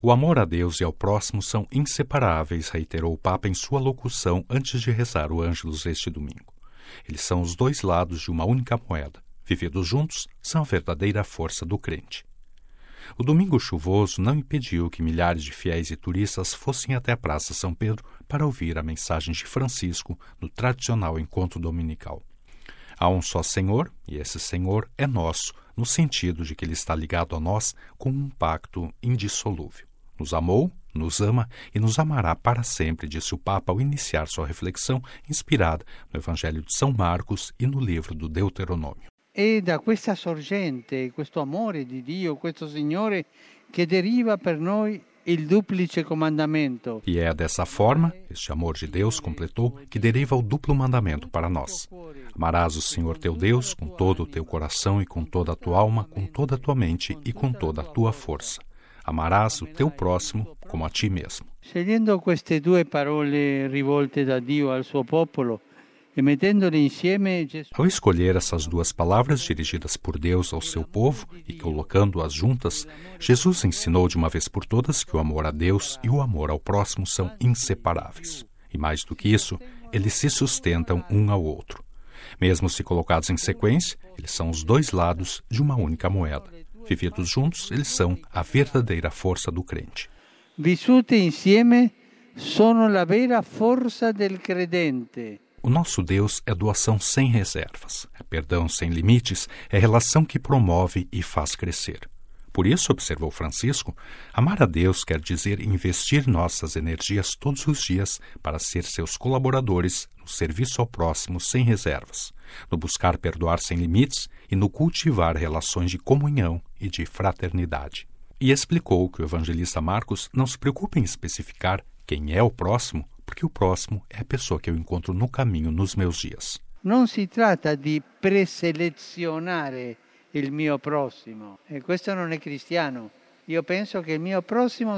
O amor a Deus e ao próximo são inseparáveis, reiterou o Papa em sua locução antes de rezar o Ângelus este domingo. Eles são os dois lados de uma única moeda. Vividos juntos, são a verdadeira força do crente. O domingo chuvoso não impediu que milhares de fiéis e turistas fossem até a Praça São Pedro para ouvir a mensagem de Francisco no tradicional encontro dominical. Há um só Senhor, e esse Senhor é nosso, no sentido de que Ele está ligado a nós com um pacto indissolúvel. Nos amou, nos ama e nos amará para sempre, disse o Papa ao iniciar sua reflexão inspirada no Evangelho de São Marcos e no livro do Deuteronômio. È da questa sorgente, questo amore di Dio, questo Signore, che deriva per noi il duplice comandamento. E é dessa forma, este amor de Deus, completou, que deriva o duplo mandamento para nós. Amarás o Senhor teu Deus com todo o teu coração e com toda a tua alma, com toda a tua mente e com toda a tua força. Amarás o teu próximo como a ti mesmo. Scegliendo queste due parole rivolte da Dio al suo popolo, e mettendole insieme, Ao escolher essas duas palavras dirigidas por Deus ao seu povo e colocando-as juntas, Jesus ensinou de uma vez por todas que o amor a Deus e o amor ao próximo são inseparáveis. E mais do que isso, eles se sustentam um ao outro. Mesmo se colocados em sequência, eles são os dois lados de uma única moeda. Vividos juntos, eles são a verdadeira força do crente. Vissute insieme, sono la vera forza del credente. O nosso Deus é doação sem reservas, é perdão sem limites, é relação que promove e faz crescer. Por isso, observou Francisco, amar a Deus quer dizer investir nossas energias todos os dias para ser seus colaboradores no serviço ao próximo sem reservas, no buscar perdoar sem limites e no cultivar relações de comunhão e de fraternidade. E explicou que o evangelista Marcos não se preocupa em especificar quem é o próximo, porque o próximo é a pessoa que eu encontro no caminho nos meus dias. Non si tratta di preselezionare il mio prossimo, e questo non è cristiano. Io penso che il mio prossimo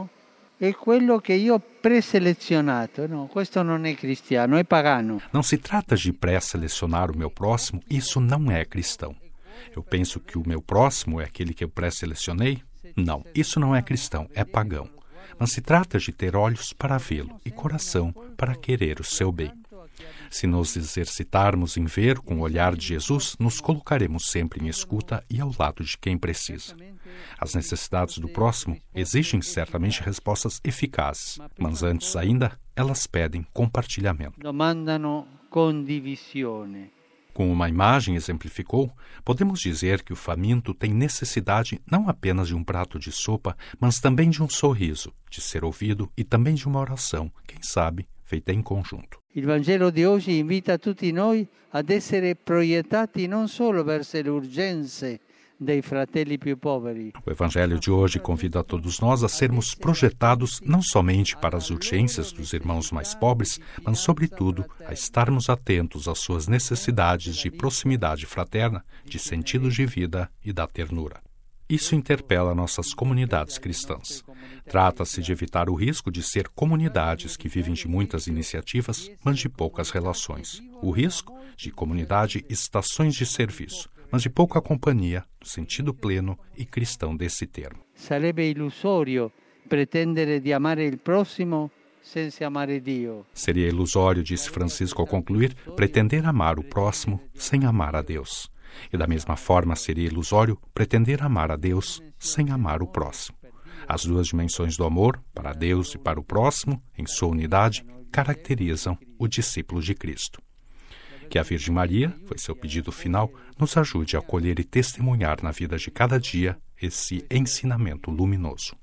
è quello che io ho preselezionato. No, questo non è cristiano, è pagano. Não se trata de pré-selecionar o meu próximo, isso não é cristão. Eu penso que o meu próximo é aquele que eu pré-selecionei? Não, isso não é cristão, é pagão. Mas se trata de ter olhos para vê-lo e coração para querer o seu bem. Se nos exercitarmos em ver com o olhar de Jesus, nos colocaremos sempre em escuta e ao lado de quem precisa. As necessidades do próximo exigem certamente respostas eficazes, mas antes ainda, elas pedem compartilhamento. Domandano condivisione. Com uma imagem exemplificou, podemos dizer que o faminto tem necessidade não apenas de um prato de sopa, mas também de um sorriso, de ser ouvido e também de uma oração, quem sabe, feita em conjunto. Il Vangelo di oggi invita tutti noi ad essere proiettati non solo verso le urgenze dei fratelli più poveri. O Evangelho de hoje convida a todos nós a sermos projetados não somente para as urgências dos irmãos mais pobres, mas, sobretudo, a estarmos atentos às suas necessidades de proximidade fraterna, de sentido de vida e da ternura. Isso interpela nossas comunidades cristãs. Trata-se de evitar o risco de ser comunidades que vivem de muitas iniciativas, mas de poucas relações. O risco de comunidade estações de serviço, mas de pouca companhia, no sentido pleno e cristão desse termo. Sarebbe illusorio pretendere di amare il prossimo senza amare Dio. Seria ilusório, disse Francisco ao concluir, pretender amar o próximo sem amar a Deus. E da mesma forma seria ilusório pretender amar a Deus sem amar o próximo. As duas dimensões do amor, para Deus e para o próximo, em sua unidade, caracterizam o discípulo de Cristo. Que a Virgem Maria, foi seu pedido final, nos ajude a acolher e testemunhar na vida de cada dia esse ensinamento luminoso.